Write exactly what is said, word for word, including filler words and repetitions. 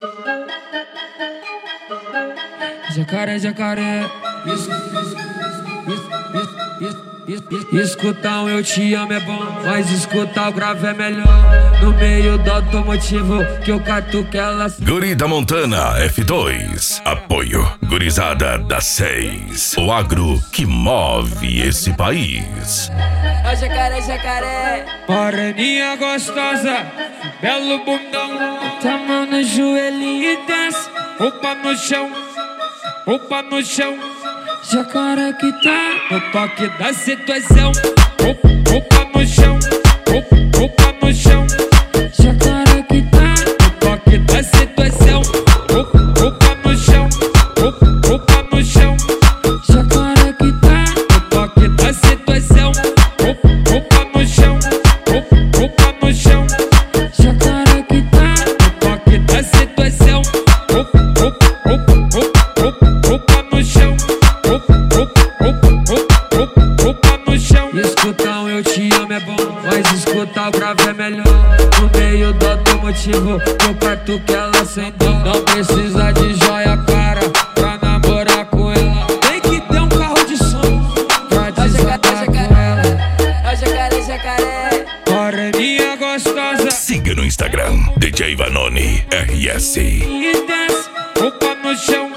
Jacaré, jacaré. Isso, isso, isso, isso, isso, isso. Escutar um eu te amo é bom, mas escutar o grave é melhor. No meio do automotivo que eu catuque ela. Guri da Montana F dois. Apoio Gurizada da seis. O agro que move esse país. Ó jacaré, jacaré. Moreninha gostosa, belo bundão. Tá mão no joelhinho e desce. Roupa no chão, roupa no chão. Jacaré que tá no toque da situação. Roupa, roupa no chão, roupa, roupa no chão. Jacaré que tá no toque da situação. Roupa, roupa no chão, roupa, roupa no chão. Jacaré que tá no toque da situação. Roupa, roupa no chão, roupa, roupa no chão. Jacaré que tá no toque da situação. Roupa, roupa, roupa, roupa, roupa no chão. Roupa, roupa, roupa, roupa, roupa no chão. Escutar um eu te amo é bom, mas escutar o grave é melhor. No meio do automotivo eu parto que ela sem dó. Não precisa de joia cara pra namorar com ela. Tem que ter um carro de som pra desatar com ela. Ó jacaré, jacaré. Moreninha gostosa. Siga no Instagram D J Vanoni R S. E desce, roupa no chão.